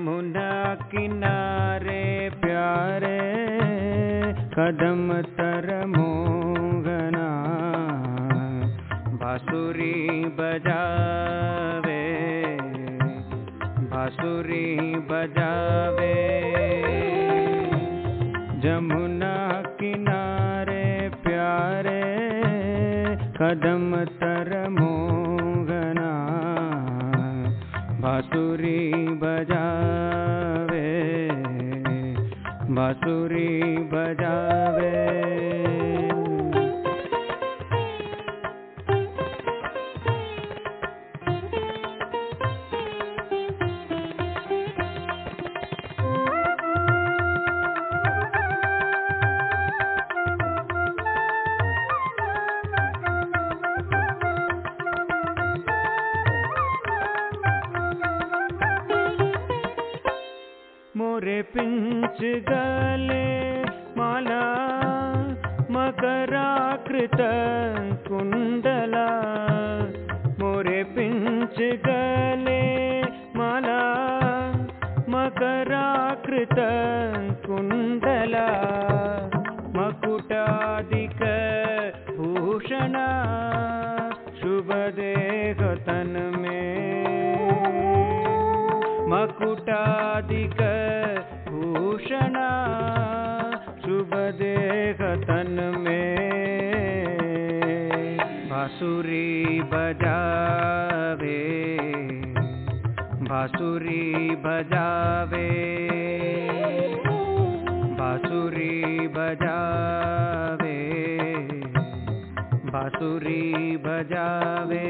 जमुना किनारे प्यारे कदम तर मोहना बांसुरी बजावे बांसुरी बजावे जमुना किनारे प्यारे कदम तर मोहना बांसुरी बजावे बांसुरी बजावे। मोरे पिंच गले माला मकराकृत कुंडला मोरे पिंच गले माला मकराकृत कुंडला मकुटादिक भूषणा शुभ देह तन में मकुटादिक भूषणा शुभ देह तन में बांसुरी बजावे बांसुरी बजावे बांसुरी बजावे बांसुरी बजावे।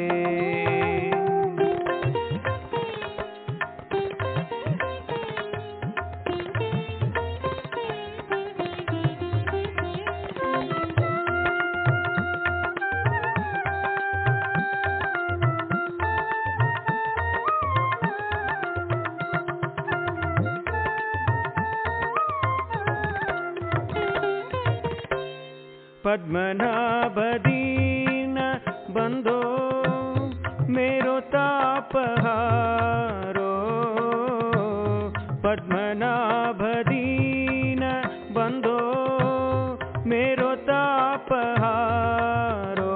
पद्मनाभ दीन बंधो मेरो ताप हारो पद्मनाभ दीन बंधो मेरो ताप हारो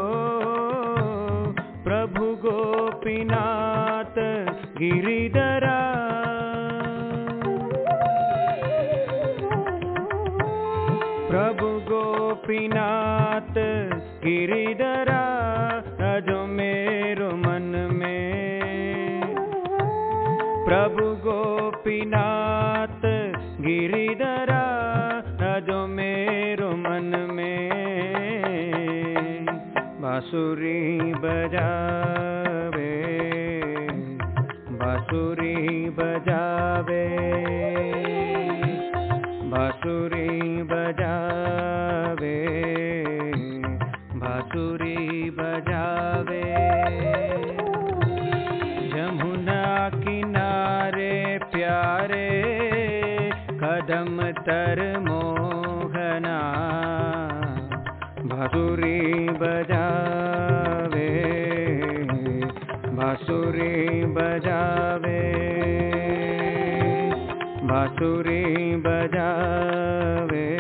प्रभु गोपीनाथ गिरिधरा प्रभु गोपीनाथ गिरिधरा जो मेरो मन में प्रभु गोपीनाथ गिरिधरा जो मेरो मन में बांसुरी बजावे बांसुरी बजावे बांसुरी बजावे बांसुरी बजावे जमुना किनारे प्यारे कदम तर मोहना बांसुरी बजावे बांसुरी बजावे बांसुरी बजावे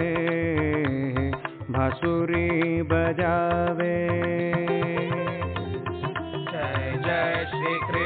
बांसुरी बजावे। जय जय श्री कृष्ण।